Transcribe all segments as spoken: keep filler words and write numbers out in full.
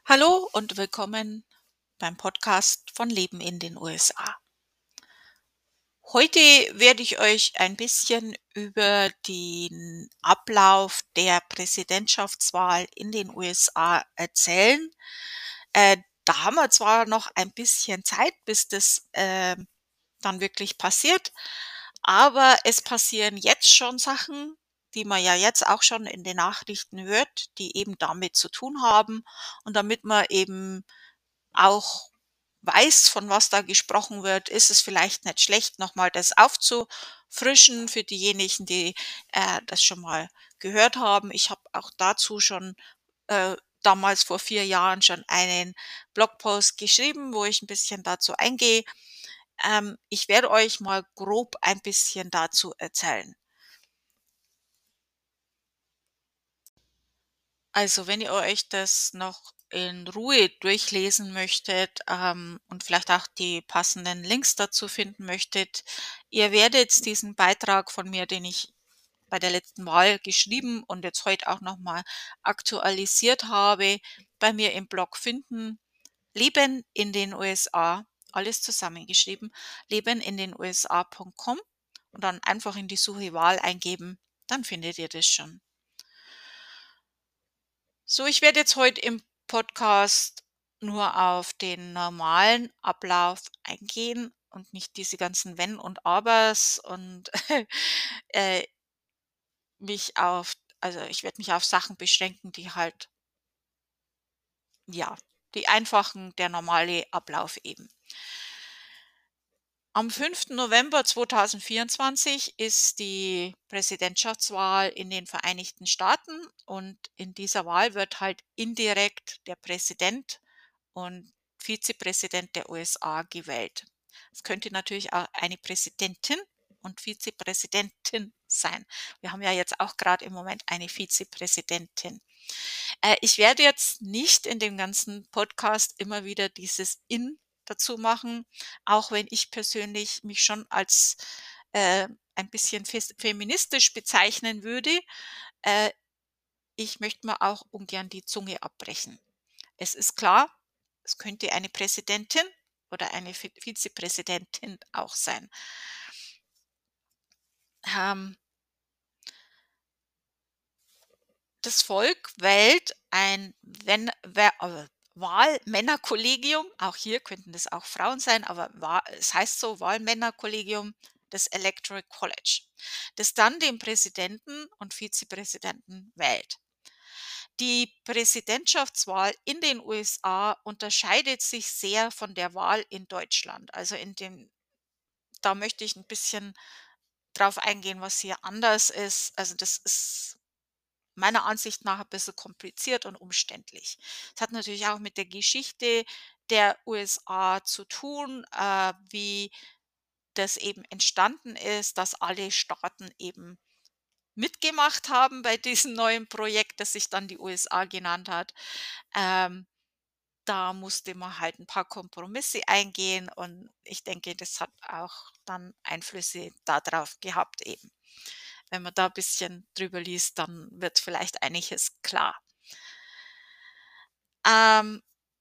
Hallo und willkommen beim Podcast von Leben in den U S A. Heute werde ich euch ein bisschen über den Ablauf der Präsidentschaftswahl in den U S A erzählen. Äh, Da haben wir zwar noch ein bisschen Zeit, bis das, ähm, dann wirklich passiert, aber es passieren jetzt schon Sachen, die man ja jetzt auch schon in den Nachrichten hört, die eben damit zu tun haben. Und damit man eben auch weiß, von was da gesprochen wird, ist es vielleicht nicht schlecht, noch mal das aufzufrischen für diejenigen, die, äh, das schon mal gehört haben. Ich habe auch dazu schon, äh, damals vor vier Jahren schon einen Blogpost geschrieben, wo ich ein bisschen dazu eingehe. Ähm, ich werde euch mal grob ein bisschen dazu erzählen. Also, wenn ihr euch das noch in Ruhe durchlesen möchtet, ähm, und vielleicht auch die passenden Links dazu finden möchtet, ihr werdet diesen Beitrag von mir, den ich bei der letzten Wahl geschrieben und jetzt heute auch noch mal aktualisiert habe, bei mir im Blog finden. Leben in den U S A, alles zusammengeschrieben, leben in den U S A Punkt com und dann einfach in die Suche Wahl eingeben, dann findet ihr das schon. So, ich werde jetzt heute im Podcast nur auf den normalen Ablauf eingehen und nicht diese ganzen Wenn und Abers und äh, mich auf also, ich werde mich auf Sachen beschränken, die halt ja, die einfachen der normale Ablauf eben. Am fünften November zweitausendvierundzwanzig ist die Präsidentschaftswahl in den Vereinigten Staaten und in dieser Wahl wird halt indirekt der Präsident und Vizepräsident der U S A gewählt. Es könnte natürlich auch eine Präsidentin und Vizepräsidentin sein. Wir haben ja jetzt auch gerade im Moment eine Vizepräsidentin. Äh, ich werde jetzt nicht in dem ganzen Podcast immer wieder dieses „in“ dazu machen, auch wenn ich persönlich mich schon als, äh, ein bisschen fes feministisch bezeichnen würde. Äh, Ich möchte mir auch ungern die Zunge abbrechen. Es ist klar, es könnte eine Präsidentin oder eine Vi Vizepräsidentin auch sein. Ähm, Das Volk wählt ein wenn wer äh, Wahlmännerkollegium, auch hier könnten das auch Frauen sein, aber Wa es heißt so Wahlmännerkollegium des Electoral College, das dann den Präsidenten und Vizepräsidenten wählt. Die Präsidentschaftswahl in den U S A unterscheidet sich sehr von der Wahl in Deutschland. Also, in dem da möchte ich ein bisschen drauf eingehen, was hier anders ist. Also, das ist meiner Ansicht nach ein bisschen kompliziert und umständlich. Es hat natürlich auch mit der Geschichte der U S A zu tun, äh, wie das eben entstanden ist, dass alle Staaten eben mitgemacht haben bei diesem neuen Projekt, das sich dann die U S A genannt hat. Ähm, Da musste man halt ein paar Kompromisse eingehen und ich denke, das hat auch dann Einflüsse darauf gehabt eben. Wenn man da ein bisschen drüber liest, dann wird vielleicht einiges klar. Ähm,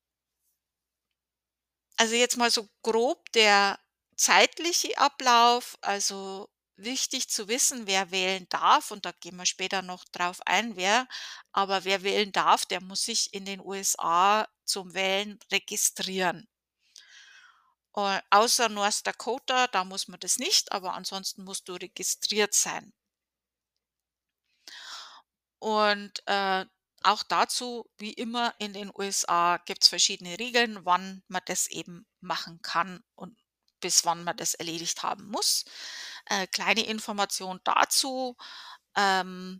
also jetzt mal so grob der zeitliche Ablauf. Also wichtig zu wissen, wer wählen darf, und da gehen wir später noch drauf ein, wer. Aber wer wählen darf, der muss sich in den U S A zum Wählen registrieren. Äh, außer North Dakota, da muss man das nicht, aber ansonsten musst du registriert sein. Und, äh, auch dazu, wie immer in den U S A, gibt es verschiedene Regeln, wann man das eben machen kann und bis wann man das erledigt haben muss. Äh, kleine Information dazu, ähm,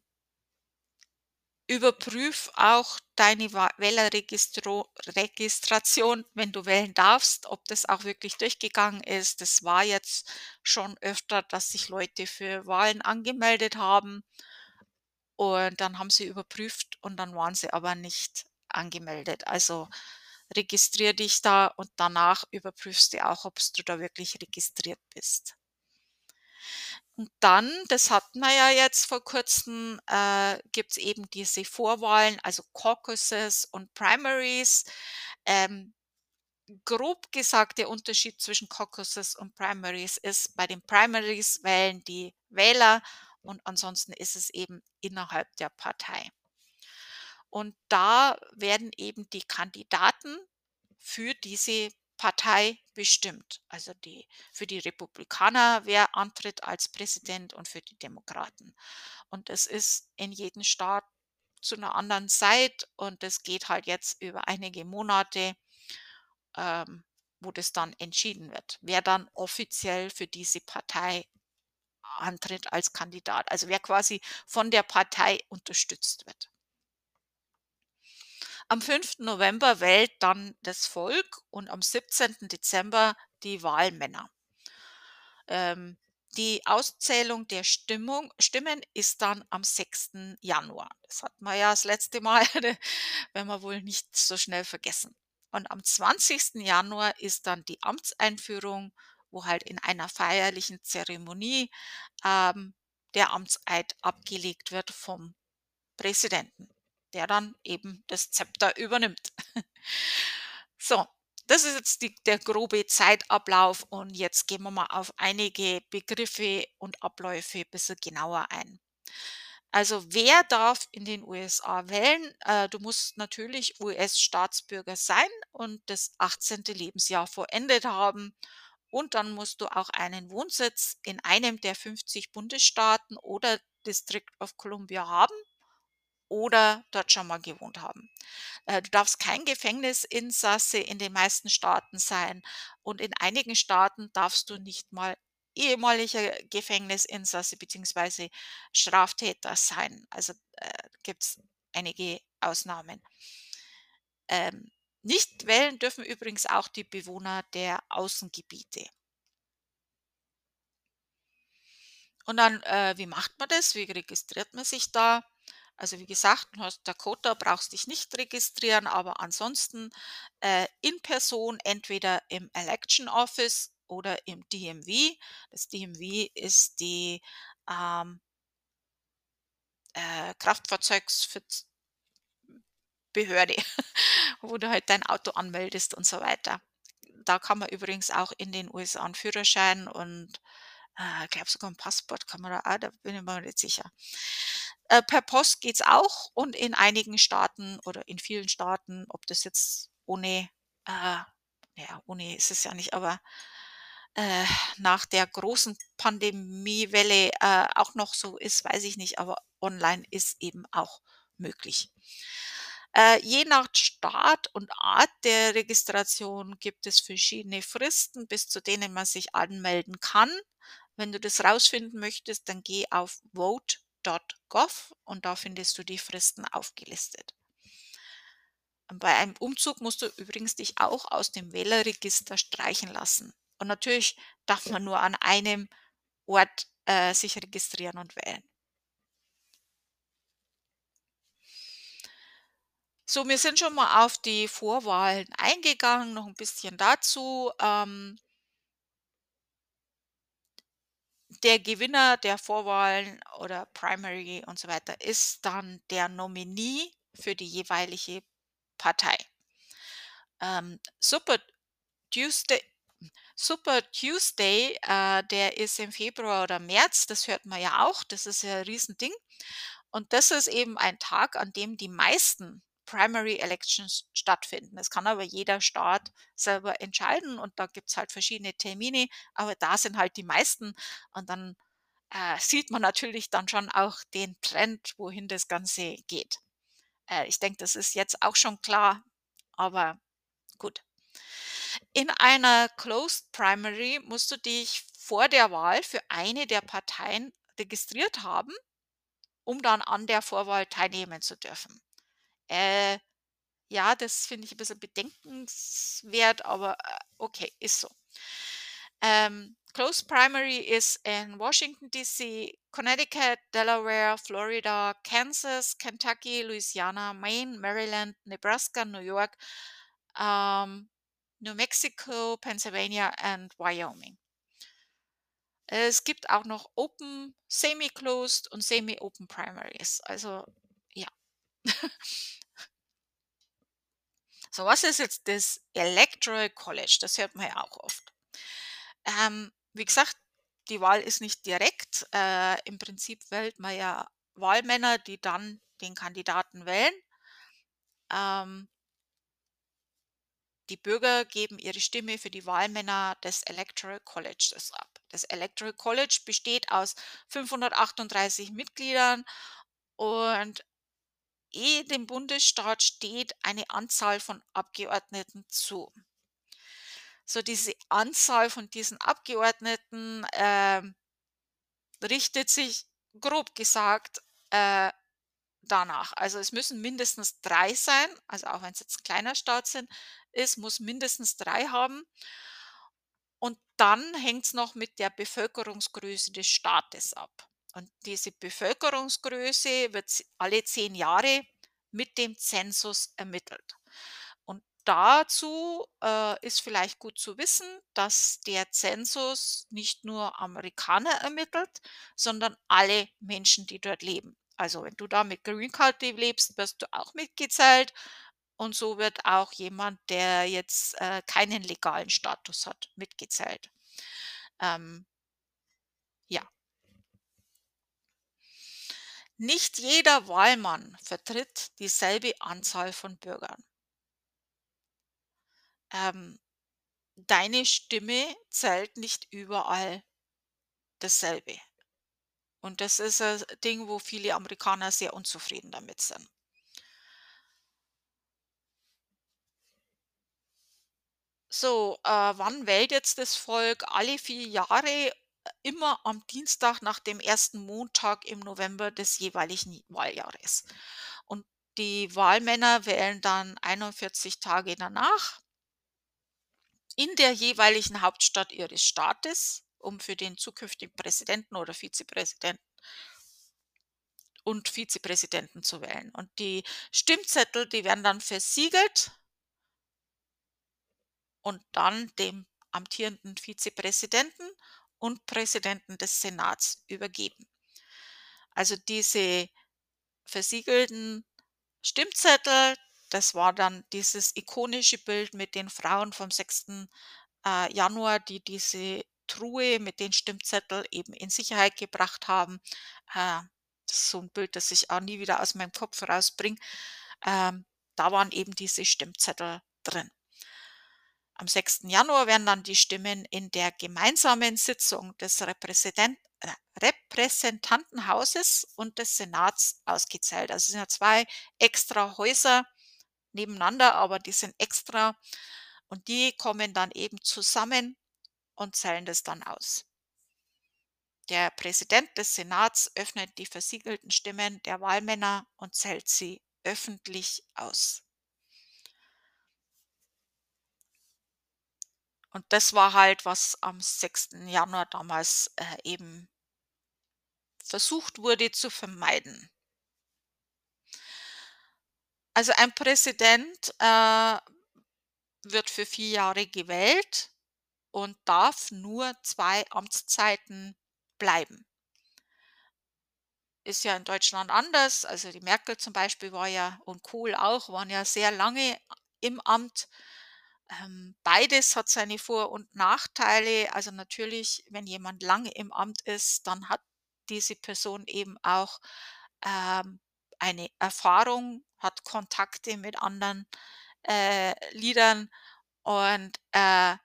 überprüf auch deine Wa Wählerregistro Registration, wenn du wählen darfst, ob das auch wirklich durchgegangen ist. Das war jetzt schon öfter, dass sich Leute für Wahlen angemeldet haben und dann haben sie überprüft und dann waren sie aber nicht angemeldet. Also, registrier dich da und danach überprüfst du auch, ob du da wirklich registriert bist. Und dann, das hatten wir ja jetzt vor Kurzem, äh, gibt's eben diese Vorwahlen, also Caucuses und Primaries. Ähm, grob gesagt, der Unterschied zwischen Caucuses und Primaries ist, bei den Primaries wählen die Wähler und ansonsten ist es eben innerhalb der Partei. Und da werden eben die Kandidaten für diese Partei bestimmt. Also die für die Republikaner, wer antritt als Präsident und für die Demokraten. Und es ist in jedem Staat zu einer anderen Zeit und es geht halt jetzt über einige Monate, ähm, wo das dann entschieden wird, wer dann offiziell für diese Partei antritt als Kandidat, also wer quasi von der Partei unterstützt wird. Am fünften November wählt dann das Volk und am siebzehnten Dezember die Wahlmänner. Ähm, die Auszählung der Stimmung Stimmen ist dann am sechsten Januar. Das hatten wir ja das letzte Mal, werden wir wohl nicht so schnell vergessen. Und am zwanzigsten Januar ist dann die Amtseinführung, wo halt in einer feierlichen Zeremonie, ähm, der Amtseid abgelegt wird vom Präsidenten, der dann eben das Zepter übernimmt. So, das ist jetzt die der grobe Zeitablauf und jetzt gehen wir mal auf einige Begriffe und Abläufe ein bisschen genauer ein. Also, wer darf in den U S A wählen? Äh, du musst natürlich U S-Staatsbürger sein und das achtzehnte Lebensjahr vollendet haben. Und dann musst du auch einen Wohnsitz in einem der fünfzig Bundesstaaten oder District of Columbia haben oder dort schon mal gewohnt haben. Äh, du darfst kein Gefängnisinsasse in den meisten Staaten sein und in einigen Staaten darfst du nicht mal ehemaliger Gefängnisinsasse beziehungsweise Straftäter sein. Also, äh, gibt's einige Ausnahmen. Ähm, nicht wählen dürfen übrigens auch die Bewohner der Außengebiete. Und dann, äh, wie macht man das? Wie registriert man sich da? Also wie gesagt, North Dakota brauchst dich nicht registrieren, aber ansonsten äh, in Person entweder im Election Office oder im D M V. Das D M V ist die ähm, äh, Kraftfahrzeugsbehörde, wo du halt dein Auto anmeldest und so weiter. Da kann man übrigens auch in den U S A 'n Führerschein und, äh, glaube sogar 'n Passport kann man da auch, da bin ich mir nicht sicher. Äh, per Post geht's auch und in einigen Staaten oder in vielen Staaten, ob das jetzt ohne, äh ja, ohne ist es ja nicht, aber, äh, nach der großen Pandemiewelle, äh, auch noch so ist, weiß ich nicht, aber online ist eben auch möglich. Äh, je nach Staat und Art der Registration gibt es verschiedene Fristen, bis zu denen man sich anmelden kann. Wenn du das rausfinden möchtest, dann geh auf vote Punkt gov und da findest du die Fristen aufgelistet. Und bei einem Umzug musst du übrigens dich auch aus dem Wählerregister streichen lassen. Und natürlich darf man nur an einem Ort äh, sich registrieren und wählen. So, wir sind schon mal auf die Vorwahlen eingegangen, noch ein bisschen dazu. Ähm, der Gewinner der Vorwahlen oder Primary und so weiter ist dann der Nominee für die jeweilige Partei. Ähm, Super Tuesday Super Tuesday, äh, der ist im Februar oder März, das hört man ja auch, das ist ja 'n Riesending. Und das ist eben ein Tag, an dem die meisten Primary Elections stattfinden. Das kann aber jeder Staat selber entscheiden und da gibt's halt verschiedene Termine, aber da sind halt die meisten und dann, äh, sieht man natürlich dann schon auch den Trend, wohin das Ganze geht. Äh, ich denke, das ist jetzt auch schon klar, aber gut. In einer Closed Primary musst du dich vor der Wahl für eine der Parteien registriert haben, um dann an der Vorwahl teilnehmen zu dürfen. Äh, ja, das finde ich ein bisschen bedenkenswert, aber, äh, okay, ist so. Ähm, Closed Primary ist in Washington, D C, Connecticut, Delaware, Florida, Kansas, Kentucky, Louisiana, Maine, Maryland, Nebraska, New York, ähm, New Mexico, Pennsylvania and Wyoming. Es gibt auch noch Open, Semi-Closed und Semi-Open Primaries. Also, ja. So, was ist jetzt das Electoral College? Das hört man ja auch oft. Ähm, wie gesagt, die Wahl ist nicht direkt. Äh, im Prinzip wählt man ja Wahlmänner, die dann den Kandidaten wählen. Ähm, die Bürger geben ihre Stimme für die Wahlmänner des Electoral Colleges ab. Das Electoral College besteht aus fünfhundertachtunddreißig Mitgliedern und jedem Bundesstaat steht eine Anzahl von Abgeordneten zu. So, diese Anzahl von diesen Abgeordneten, ähm, richtet sich grob gesagt, äh, danach. Also, es müssen mindestens drei sein, also auch wenn es jetzt 'n kleiner Staat sind ist, muss mindestens drei haben. Und dann hängt es noch mit der Bevölkerungsgröße des Staates ab. Und diese Bevölkerungsgröße wird z alle zehn Jahre mit dem Zensus ermittelt. Und dazu, äh, ist vielleicht gut zu wissen, dass der Zensus nicht nur Amerikaner ermittelt, sondern alle Menschen, die dort leben. Also, wenn du da mit Green Card lebst, wirst du auch mitgezählt und so wird auch jemand, der jetzt, äh, keinen legalen Status hat, mitgezählt. Ähm, ja. Nicht jeder Wahlmann vertritt dieselbe Anzahl von Bürgern. Ähm, deine Stimme zählt nicht überall dasselbe. Und das ist ein Ding, wo viele Amerikaner sehr unzufrieden damit sind. So, äh, wann wählt jetzt das Volk? Alle vier Jahre, äh, immer am Dienstag nach dem ersten Montag im November des jeweiligen Wahljahres. Und die Wahlmänner wählen dann einundvierzig Tage danach in der jeweiligen Hauptstadt ihres Staates, um für den zukünftigen Präsidenten oder Vizepräsidenten und Vizepräsidenten zu wählen. Und die Stimmzettel, die werden dann versiegelt und dann dem amtierenden Vizepräsidenten und Präsidenten des Senats übergeben. Also diese versiegelten Stimmzettel, das war dann dieses ikonische Bild mit den Frauen vom sechsten äh, Januar, die diese Truhe mit den Stimmzettel eben in Sicherheit gebracht haben. Äh, das ist so ein Bild, das ich auch nie wieder aus meinem Kopf rausbringe. Ähm, da waren eben diese Stimmzettel drin. Am sechsten Januar werden dann die Stimmen in der gemeinsamen Sitzung des Repräsident äh, Repräsentantenhauses und des Senats ausgezählt. Also, es sind ja zwei extra Häuser nebeneinander, aber die sind extra und die kommen dann eben zusammen und zählen das dann aus. Der Präsident des Senats öffnet die versiegelten Stimmen der Wahlmänner und zählt sie öffentlich aus. Und das war halt, was am sechsten Januar damals, äh, eben versucht wurde zu vermeiden. Also, ein Präsident, äh, wird für vier Jahre gewählt und darf nur zwei Amtszeiten bleiben. Ist ja in Deutschland anders. Also, die Merkel zum Beispiel war ja und Kohl auch, waren ja sehr lange im Amt. Ähm, beides hat seine Vor und Nachteile. Also, natürlich, wenn jemand lange im Amt ist, dann hat diese Person eben auch, ähm, eine Erfahrung, hat Kontakte mit anderen, äh, Leadern und, äh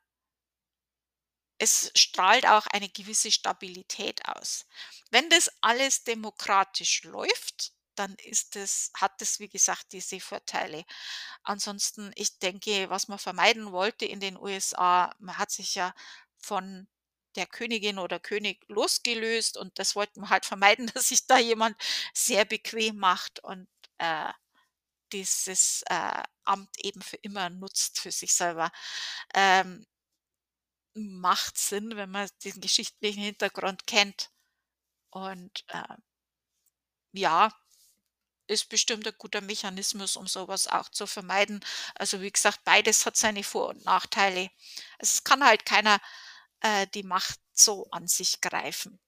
es strahlt auch eine gewisse Stabilität aus. Wenn das alles demokratisch läuft, dann ist es hat es, wie gesagt, diese Vorteile. Ansonsten, ich denke, was man vermeiden wollte in den U S A, man hat sich ja von der Königin oder König losgelöst und das wollten wir halt vermeiden, dass sich da jemand sehr bequem macht und, äh, dieses, äh, Amt eben für immer nutzt für sich selber. Ähm Macht Sinn, wenn man den geschichtlichen Hintergrund kennt. Und, äh, ja, ist bestimmt ein guter Mechanismus, um sowas auch zu vermeiden. Also, wie gesagt, beides hat seine Vor und Nachteile. Es kann halt keiner, äh, die Macht so an sich greifen.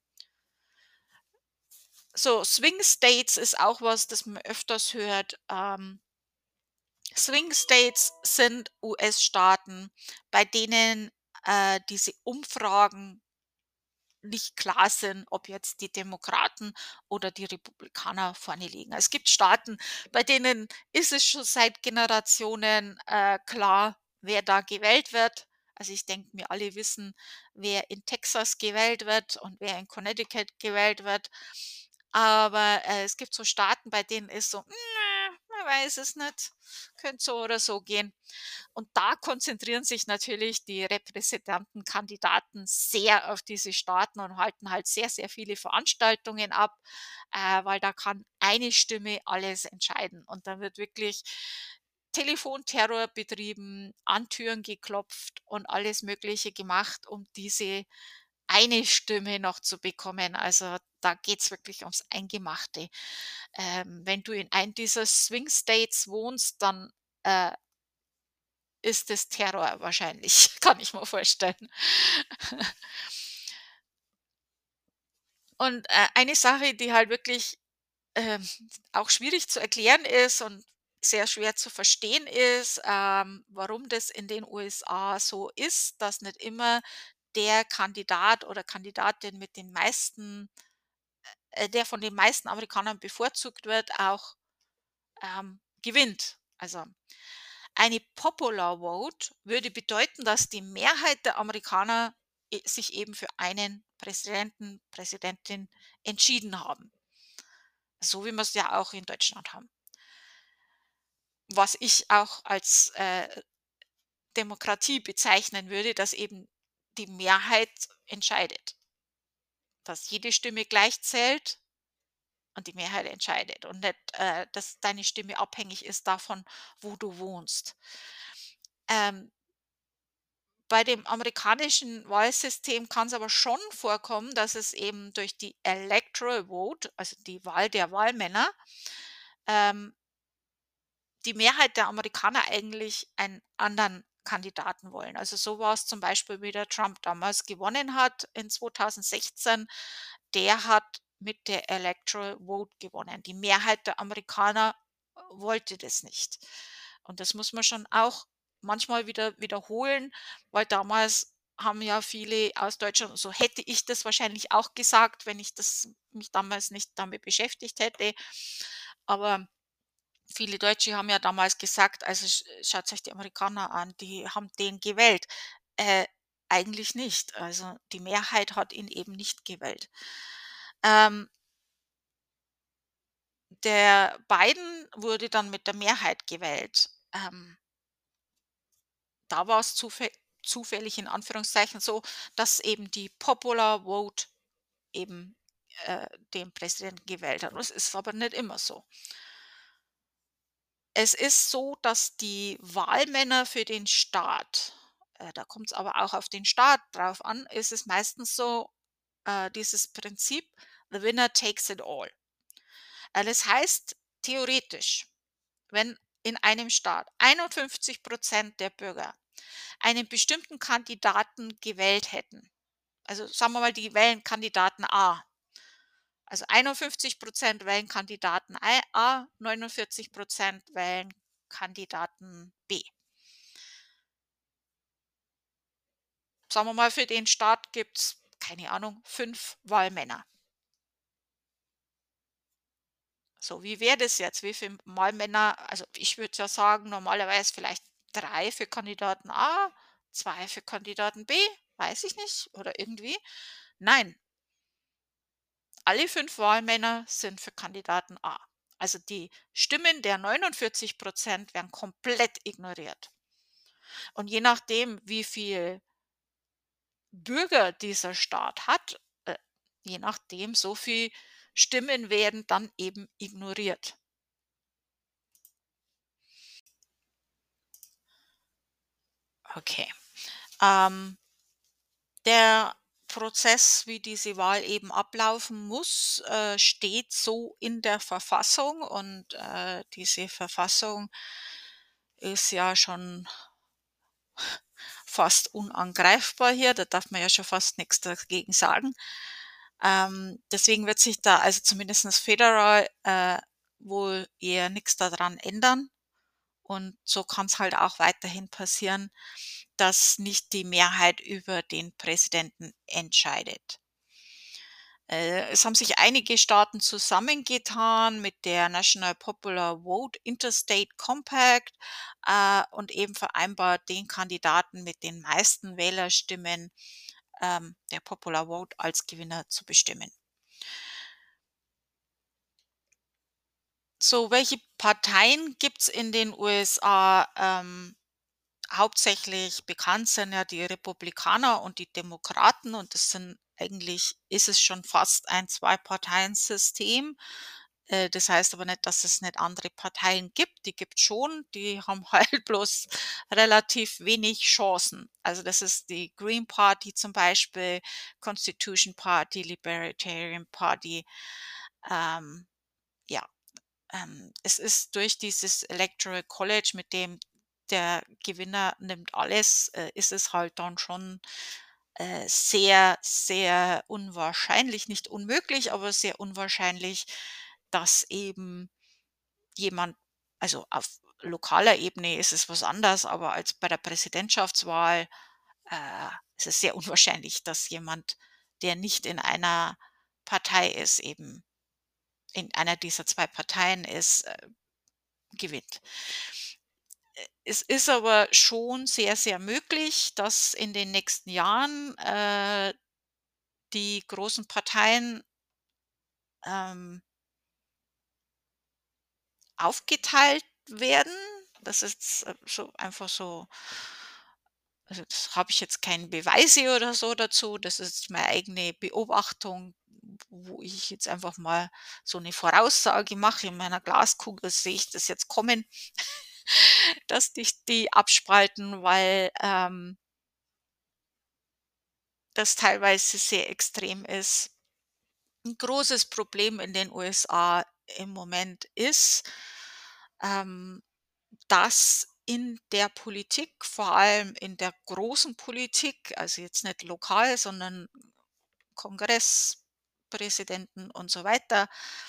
So, Swing States ist auch was, das man öfters hört. Ähm, Swing States sind U S-Staaten, bei denen, äh, diese Umfragen nicht klar sind, ob jetzt die Demokraten oder die Republikaner vorne liegen. Es gibt Staaten, bei denen ist es schon seit Generationen, äh, klar, wer da gewählt wird. Also, ich denke, wir alle wissen, wer in Texas gewählt wird und wer in Connecticut gewählt wird. Aber, äh, es gibt so Staaten, bei denen ist so: „Hm, man weiß es nicht, könnte so oder so gehen." Und da konzentrieren sich natürlich die Repräsentantenkandidaten sehr auf diese Staaten und halten halt sehr, sehr viele Veranstaltungen ab, äh, weil da kann eine Stimme alles entscheiden. Und da wird wirklich Telefonterror betrieben, an Türen geklopft und alles Mögliche gemacht, um diese eine Stimme noch zu bekommen. Also da geht's wirklich ums Eingemachte. Ähm, wenn du in einem dieser Swing States wohnst, dann äh, ist es Terror wahrscheinlich, kann ich mir vorstellen. Und, äh, eine Sache, die halt wirklich, ähm, auch schwierig zu erklären ist und sehr schwer zu verstehen ist, ähm, warum das in den U S A so ist, dass nicht immer der Kandidat oder Kandidatin mit den meisten äh, der von den meisten Amerikanern bevorzugt wird, auch, ähm, gewinnt. Also eine Popular Vote würde bedeuten, dass die Mehrheit der Amerikaner e sich eben für einen Präsidenten, Präsidentin entschieden haben, so wie wir es ja auch in Deutschland haben. Was ich auch als, äh, Demokratie bezeichnen würde, dass eben die Mehrheit entscheidet, dass jede Stimme gleich zählt und die Mehrheit entscheidet und nicht, äh, dass deine Stimme abhängig ist davon, wo du wohnst. Ähm, Bei dem amerikanischen Wahlsystem kann es aber schon vorkommen, dass es eben durch die Electoral Vote, also die Wahl der Wahlmänner, ähm, die Mehrheit der Amerikaner eigentlich einen anderen Kandidaten wollen. Also so war es zum Beispiel, wie der Trump damals gewonnen hat in zweitausendsechzehn. Der hat mit der Electoral Vote gewonnen. Die Mehrheit der Amerikaner äh, wollte das nicht. Und das muss man schon auch manchmal wieder wiederholen, weil damals haben ja viele aus Deutschland, so hätte ich das wahrscheinlich auch gesagt, wenn ich das mich damals nicht damit beschäftigt hätte. Aber viele Deutsche haben ja damals gesagt, also sch schaut euch die Amerikaner an, die haben den gewählt. Äh, Eigentlich nicht. Also die Mehrheit hat ihn eben nicht gewählt. Ähm, Der Biden wurde dann mit der Mehrheit gewählt. Ähm, Da war es zufä zufällig in Anführungszeichen so, dass eben die Popular Vote eben, äh, den Präsidenten gewählt hat. Das ist aber nicht immer so. Es ist so, dass die Wahlmänner für den Staat, äh, da kommt es aber auch auf den Staat drauf an, ist es meistens so, äh, dieses Prinzip: „The winner takes it all." Äh, das heißt, theoretisch, wenn in einem Staat einundfünfzig der Bürger einen bestimmten Kandidaten gewählt hätten, also sagen wir mal, die wählen Kandidaten A. Also einundfünfzig wählen Kandidaten ei A, neunundvierzig wählen Kandidaten B. Sagen wir mal, für den Staat gibt's, keine Ahnung, fünf Wahlmänner. So, wie wäre das jetzt? Wie viele Wahlmänner, also ich würde ja sagen, normalerweise vielleicht drei für Kandidaten A, zwei für Kandidaten B, weiß ich nicht, oder irgendwie. Nein, alle fünf Wahlmänner sind für Kandidaten A. Also die Stimmen der neunundvierzig werden komplett ignoriert. Und je nachdem, wie viel Bürger dieser Staat hat, äh, je nachdem, so viel Stimmen werden dann eben ignoriert. Okay. Ähm, Der Prozess, wie diese Wahl eben ablaufen muss, äh, steht so in der Verfassung und, äh, diese Verfassung ist ja schon fast unangreifbar hier, da darf man ja schon fast nichts dagegen sagen. Ähm, deswegen wird sich da also zumindestens federal, äh, wohl eher nichts daran ändern. Und so kann es halt auch weiterhin passieren, dass nicht die Mehrheit über den Präsidenten entscheidet. Äh, es haben sich einige Staaten zusammengetan mit der National Popular Vote Interstate Compact, äh, und eben vereinbart, den Kandidaten mit den meisten Wählerstimmen, ähm, der Popular Vote als Gewinner zu bestimmen. So, welche Parteien gibt's in den U S A? Ähm, hauptsächlich bekannt sind ja die Republikaner und die Demokraten, und das sind eigentlich ist es schon fast ein Zwei-Parteien-System. Äh, das heißt aber nicht, dass es nicht andere Parteien gibt. Die gibt's schon, die haben halt bloß relativ wenig Chancen. Also, das ist die Green Party zum Beispiel, Constitution Party, Libertarian Party, ähm, ja. Ähm, es ist durch dieses Electoral College, mit dem der Gewinner nimmt alles, äh, ist es halt dann schon, äh, sehr, sehr unwahrscheinlich, nicht unmöglich, aber sehr unwahrscheinlich, dass eben jemand, also auf lokaler Ebene ist es was anderes, aber als bei der Präsidentschaftswahl, äh, ist es sehr unwahrscheinlich, dass jemand, der nicht in einer Partei ist, eben in einer dieser zwei Parteien ist, äh, gewinnt. Es ist aber schon sehr, sehr möglich, dass in den nächsten Jahren, äh, die großen Parteien, ähm, aufgeteilt werden. Das ist, äh, so einfach so, also, das habe ich jetzt keine Beweise oder so dazu. Das ist meine eigene Beobachtung, wo ich jetzt einfach mal so eine Voraussage mache. In meiner Glaskugel sehe ich das jetzt kommen, dass dich die abspalten, weil, ähm das teilweise sehr extrem ist. Ein großes Problem in den U S A im Moment ist, ähm, dass in der Politik, vor allem in der großen Politik, also jetzt nicht lokal, sondern Kongress, Präsidenten und so weiter,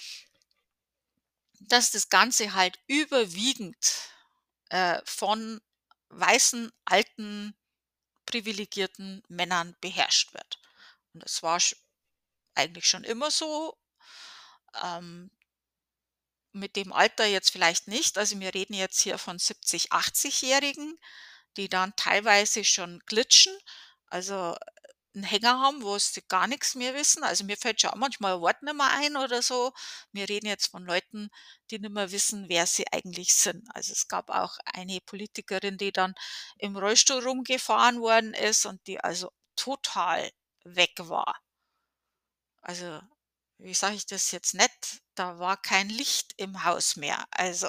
dass das Ganze halt überwiegend, äh, von weißen, alten, privilegierten Männern beherrscht wird. Und das war sch eigentlich schon immer so. Ähm, mit dem Alter jetzt vielleicht nicht. Also, wir reden jetzt hier von siebzig, achtzig-Jährigen, die dann teilweise schon glitschen, also, 'n Hänger haben, wo sie gar nichts mehr wissen. Also, mir fällt schon auch manchmal ein Wort nicht mehr ein oder so. Wir reden jetzt von Leuten, die nicht mehr wissen, wer sie eigentlich sind. Also, es gab auch eine Politikerin, die dann im Rollstuhl rumgefahren worden ist und die also total weg war. Also, wie sage ich das jetzt nett? Da war kein Licht im Haus mehr. Also,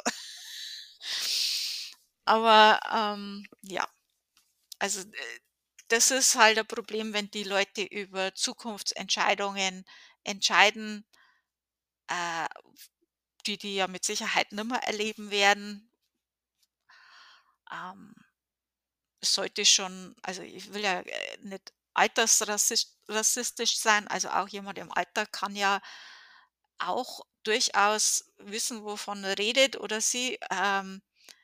aber, ähm, ja, also, äh, das ist halt ein Problem, wenn die Leute über Zukunftsentscheidungen entscheiden, äh, die die ja mit Sicherheit nimmer erleben werden. Ähm, es sollte schon, also, ich will ja, äh, nicht altersrassist rassistisch sein, also, auch jemand im Alter kann ja auch durchaus wissen, wovon er redet oder sie, ähm,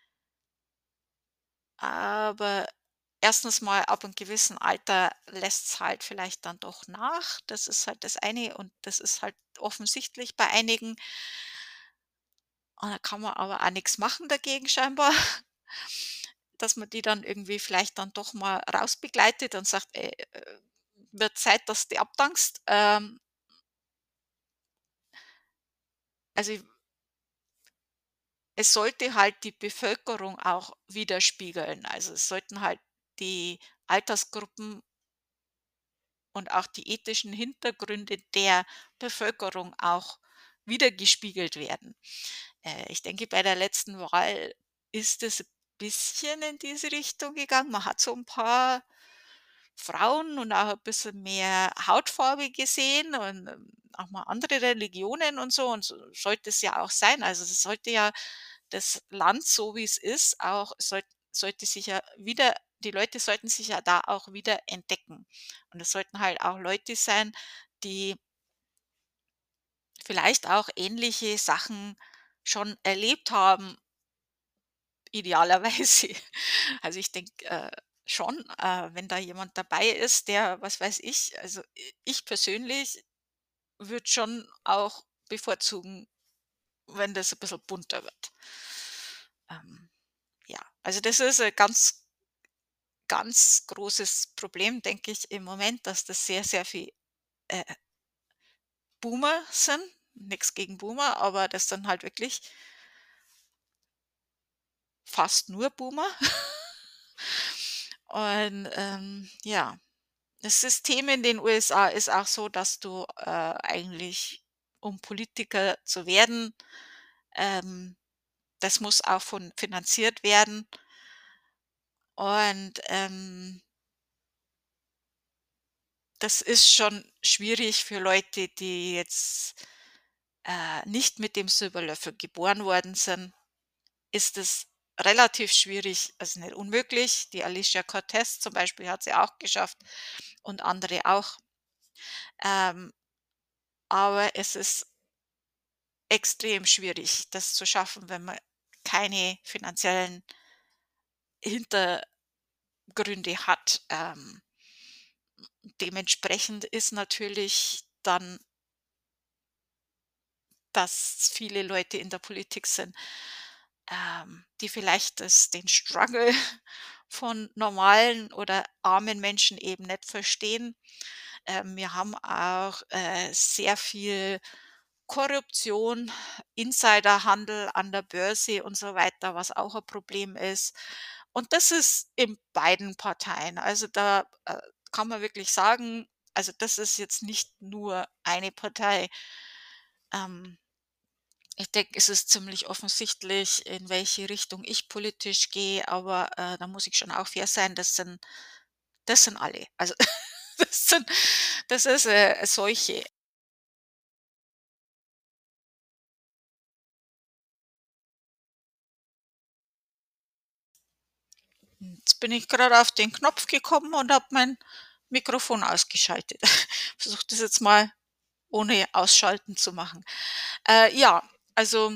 aber erstens mal ab 'nem gewissen Alter lässt's halt vielleicht dann doch nach. Das ist halt das eine, und das ist halt offensichtlich bei einigen. Und da kann man aber auch nix machen dagegen scheinbar, dass man die dann irgendwie vielleicht dann doch mal rausbegleitet und sagt: „Ey, äh, wird Zeit, dass du abdankst.“ Ähm, also, es sollte halt die Bevölkerung auch widerspiegeln. Also, es sollten halt die Altersgruppen und auch die ethischen Hintergründe der Bevölkerung auch widergespiegelt werden. Äh, ich denke, bei der letzten Wahl ist es 'n bisschen in diese Richtung gegangen. Man hat so ein paar Frauen und auch ein bisschen mehr Hautfarbe gesehen und, ähm, auch mal andere Religionen und so, und so sollte es ja auch sein. Also, es sollte ja das Land, so wie es ist, auch soll sollte sich ja wieder die Leute sollten sich ja da auch wieder entdecken. Und es sollten halt auch Leute sein, die vielleicht auch ähnliche Sachen schon erlebt haben, idealerweise. Also, ich denke, äh, schon, äh, wenn da jemand dabei ist, der, was weiß ich, also, i ich persönlich würde schon auch bevorzugen, wenn das ein bisschen bunter wird. Ähm, ja, also, das ist ein ganz, ganz großes Problem, denke ich, im Moment, dass das sehr, sehr viel, äh, Boomer sind. Nix gegen Boomer, aber das sind halt wirklich fast nur Boomer. Und, ähm, ja, das System in den U S A ist auch so, dass du, äh, eigentlich, um Politiker zu werden, ähm das muss auch von finanziert werden. Und, ähm das ist schon schwierig für Leute, die jetzt, äh, nicht mit dem Silberlöffel geboren worden sind, ist es relativ schwierig, also nicht unmöglich. Die Alicia Cortez zum Beispiel hat sie auch geschafft und andere auch. Ähm, aber es ist extrem schwierig, das zu schaffen, wenn man keine finanziellen Hintergründe hat. Ähm, dementsprechend ist natürlich dann, dass viele Leute in der Politik sind, ähm, die vielleicht das den Struggle von normalen oder armen Menschen eben nicht verstehen. Ähm, wir haben auch, äh, sehr viel Korruption, Insiderhandel an der Börse und so weiter, was auch ein Problem ist. Und das ist in beiden Parteien. Also, da, äh, kann man wirklich sagen, also, das ist jetzt nicht nur eine Partei. Ähm, ich denke, es ist ziemlich offensichtlich, in welche Richtung ich politisch gehe, aber, äh, da muss ich schon auch fair sein, das sind das sind alle. Also, das sind das ist, äh, Seuche. Jetzt bin ich gerade auf den Knopf gekommen und habe mein Mikrofon ausgeschaltet. Versuche das jetzt mal ohne Ausschalten zu machen. Äh, ja, also,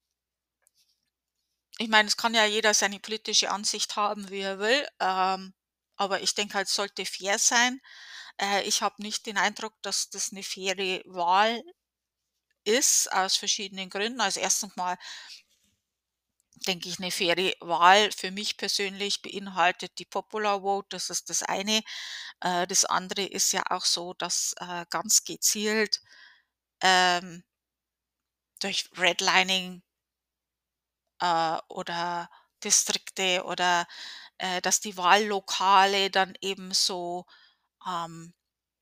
ich meine, es kann ja jeder seine politische Ansicht haben, wie er will, ähm, aber ich denke halt, es sollte fair sein. Äh, ich habe nicht den Eindruck, dass das eine faire Wahl ist, aus verschiedenen Gründen. Also, erstens mal denke ich, eine faire Wahl für mich persönlich beinhaltet die Popular Vote, das ist das eine. Äh, das andere ist ja auch so, dass, äh, ganz gezielt, ähm, durch Redlining, äh, oder Distrikte oder, äh, dass die Wahllokale dann eben so, ähm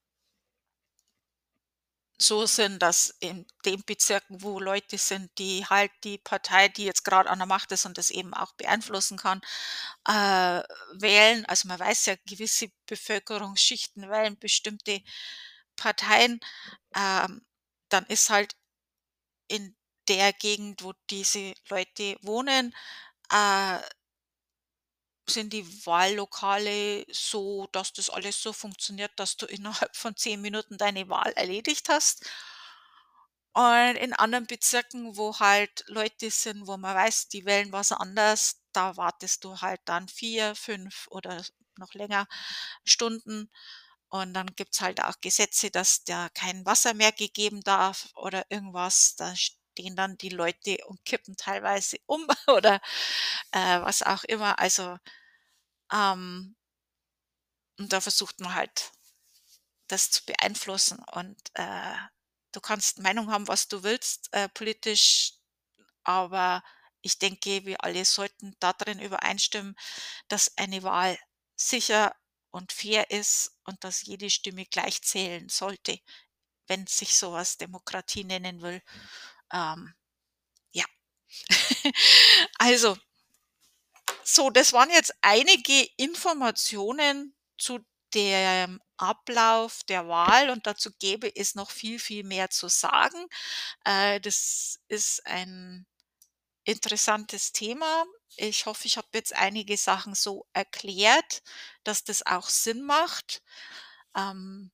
so sind, dass in den Bezirken, wo Leute sind, die halt die Partei, die jetzt gerade an der Macht ist und das eben auch beeinflussen kann, äh, wählen. Also, man weiß ja, gewisse Bevölkerungsschichten wählen bestimmte Parteien. Ähm, dann ist halt in der Gegend, wo diese Leute wohnen, äh, sind die Wahllokale so, dass das alles so funktioniert, dass du innerhalb von zehn Minuten deine Wahl erledigt hast. Und in anderen Bezirken, wo halt Leute sind, wo man weiß, die wählen was anderes, da wartest du halt dann vier, fünf oder noch länger Stunden. Und dann gibt's halt auch Gesetze, dass da kein Wasser mehr gegeben darf oder irgendwas. Da stehen dann die Leute und kippen teilweise um oder, äh, was auch immer. Also, ähm, und da versucht man halt, das zu beeinflussen. Und, äh, du kannst Meinung haben, was du willst, äh, politisch, aber ich denke, wir alle sollten darin übereinstimmen, dass eine Wahl sicher und fair ist und dass jede Stimme gleich zählen sollte, wenn sich sowas Demokratie nennen will. Ähm, ja. Also, so, das waren jetzt einige Informationen zu dem Ablauf der Wahl und dazu gäbe es noch viel, viel mehr zu sagen. Äh, das ist ein interessantes Thema. Ich hoffe, ich habe jetzt einige Sachen so erklärt, dass das auch Sinn macht. Ähm,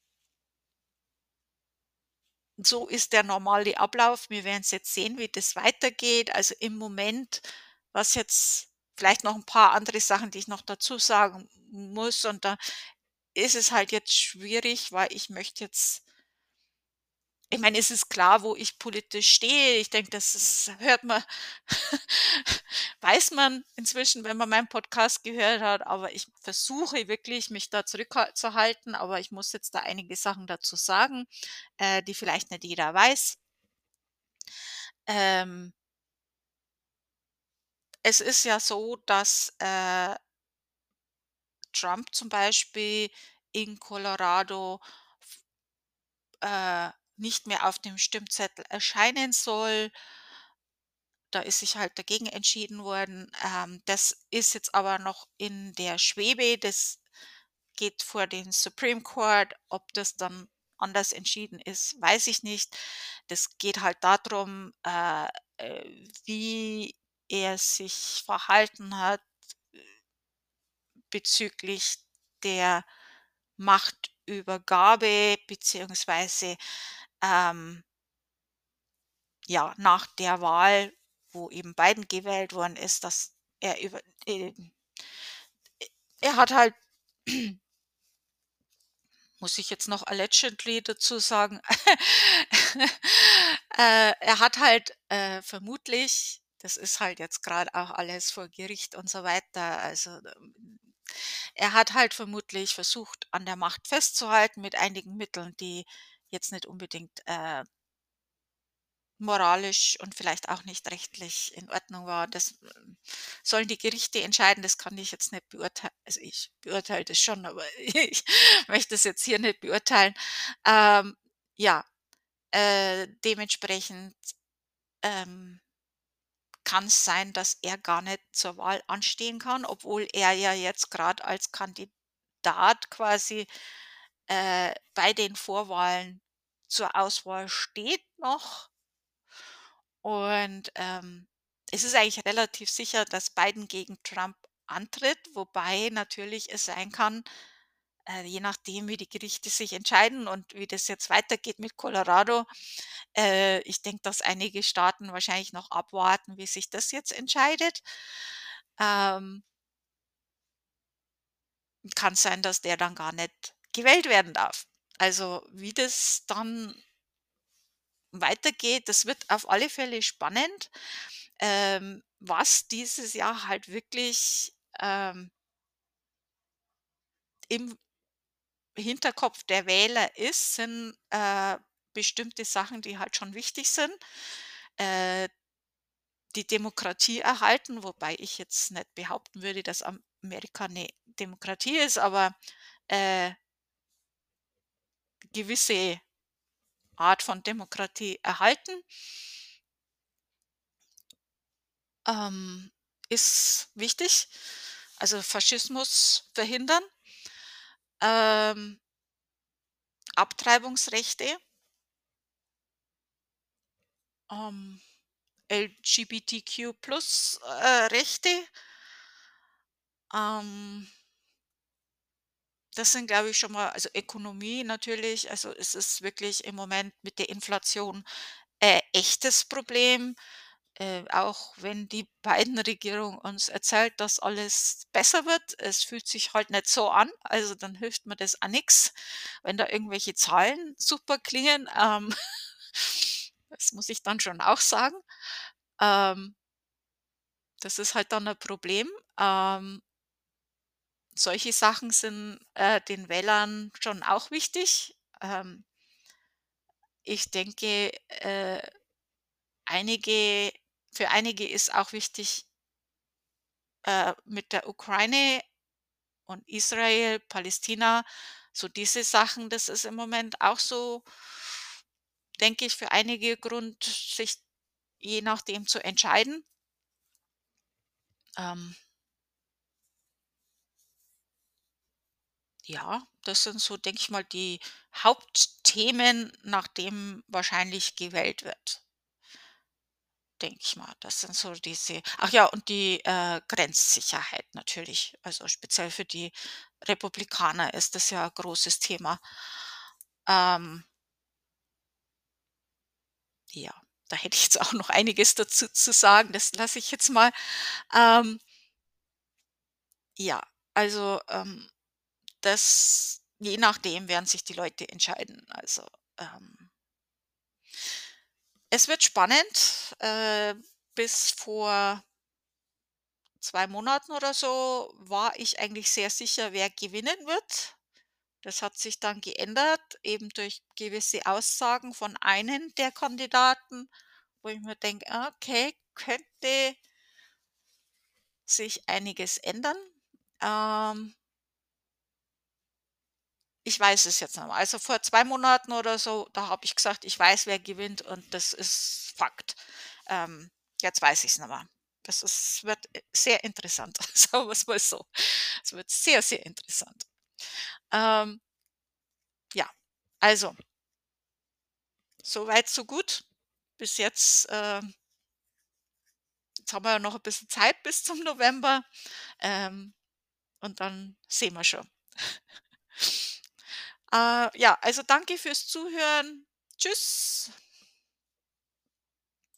so ist der normale Ablauf. Wir werden's jetzt sehen, wie das weitergeht. Also, im Moment, was jetzt vielleicht noch ein paar andere Sachen, die ich noch dazu sagen muss, und da ist es halt jetzt schwierig, weil ich möchte jetzt ich meine, es ist klar, wo ich politisch stehe. Ich denke, das ist hört man weiß man inzwischen, wenn man meinen Podcast gehört hat, aber ich versuche wirklich, mich da zurückzuhalten, aber ich muss jetzt da einige Sachen dazu sagen, äh, die vielleicht nicht jeder weiß. Ähm, Es ist ja so, dass, äh, Trump zum Beispiel in Colorado äh, nicht mehr auf dem Stimmzettel erscheinen soll. Da ist sich halt dagegen entschieden worden. Ähm, das ist jetzt aber noch in der Schwebe. Das geht vor den Supreme Court. Ob das dann anders entschieden ist, weiß ich nicht. Das geht halt darum, äh, äh, wie er sich verhalten hat bezüglich der Machtübergabe beziehungsweise, ähm, ja, nach der Wahl, wo eben Biden gewählt worden ist, dass er über äh, er hat halt muss ich jetzt noch allegedly dazu sagen, äh, er hat halt, äh, vermutlich das ist halt jetzt gerade auch alles vor Gericht und so weiter, also, ähm, er hat halt vermutlich versucht, an der Macht festzuhalten mit einigen Mitteln, die jetzt nicht unbedingt, äh moralisch und vielleicht auch nicht rechtlich in Ordnung war. Das, ähm, sollen die Gerichte entscheiden, das kann ich jetzt nicht beurteilen. Also, ich beurteile das schon, aber ich möchte es jetzt hier nicht beurteilen. Ähm, ja, äh, dementsprechend, ähm, kann es sein, dass er gar nicht zur Wahl anstehen kann, obwohl er ja jetzt gerade als Kandidat quasi, äh, bei den Vorwahlen zur Auswahl steht noch. Und, ähm, es ist eigentlich relativ sicher, dass Biden gegen Trump antritt, wobei natürlich es sein kann, äh, je nachdem, wie die Gerichte sich entscheiden und wie das jetzt weitergeht mit Colorado. Äh, ich denke, dass einige Staaten wahrscheinlich noch abwarten, wie sich das jetzt entscheidet. Ähm, Kann sein, dass der dann gar nicht gewählt werden darf. Also, wie das dann weitergeht, das wird auf alle Fälle spannend. Ähm, was dieses Jahr halt wirklich, ähm, im Hinterkopf der Wähler ist, sind, äh, bestimmte Sachen, die halt schon wichtig sind. Äh, Die Demokratie erhalten, wobei ich jetzt nicht behaupten würde, dass Am Amerika eine Demokratie ist, aber, äh, gewisse Art von Demokratie erhalten, ähm, ist wichtig. Also, Faschismus verhindern, ähm, Abtreibungsrechte, ähm, L G B T Q Plus, äh, Rechte, ähm, das sind, glaube ich, schon mal also Ökonomie natürlich. Also, es ist wirklich im Moment mit der Inflation, äh, echtes Problem, äh, auch wenn die Biden-Regierung uns erzählt, dass alles besser wird. Es fühlt sich halt nicht so an, also dann hilft mir das auch nix, wenn da irgendwelche Zahlen super klingen. Ähm, das muss ich dann schon auch sagen. Ähm, Das ist halt dann ein Problem. Ähm, solche Sachen sind, äh, den Wählern schon auch wichtig. Ähm, Ich denke, äh, einige für einige ist auch wichtig, äh, mit der Ukraine und Israel, Palästina, so diese Sachen, das ist im Moment auch so, denke ich, für einige Grund, sich je nachdem zu entscheiden. Ähm, ja, das sind so, denke ich mal, die Hauptthemen, nach dem wahrscheinlich gewählt wird. denke ich mal. Das sind so diese ach ja, und die, äh, Grenzsicherheit natürlich. Also, speziell für die Republikaner ist das ja ein großes Thema. Ähm, ja, da hätte ich jetzt auch noch einiges dazu zu sagen, das lasse ich jetzt mal. Ähm, ja, also, ähm, das je nachdem werden sich die Leute entscheiden. Also, ähm, es wird spannend. Äh, bis vor zwei Monaten oder so war ich eigentlich sehr sicher, wer gewinnen wird. Das hat sich dann geändert, eben durch gewisse Aussagen von einem der Kandidaten, wo ich mir denke: „Ah, okay, könnte sich einiges ändern.“ Ähm, Ich weiß es jetzt nicht mehr. Also, vor zwei Monaten oder so, da habe ich gesagt: „Ich weiß, wer gewinnt und das ist Fakt.“ Ähm, Jetzt weiß ich's nicht mehr. Das ist wird, äh, sehr interessant, sagen wir's mal so. Es wird sehr, sehr interessant. Ähm, ja, also, so weit, so gut. Bis jetzt, ähm jetzt haben wir ja noch ein bisschen Zeit bis zum November, ähm, und dann sehen wir schon. Äh, ja, also danke fürs Zuhören. Tschüss.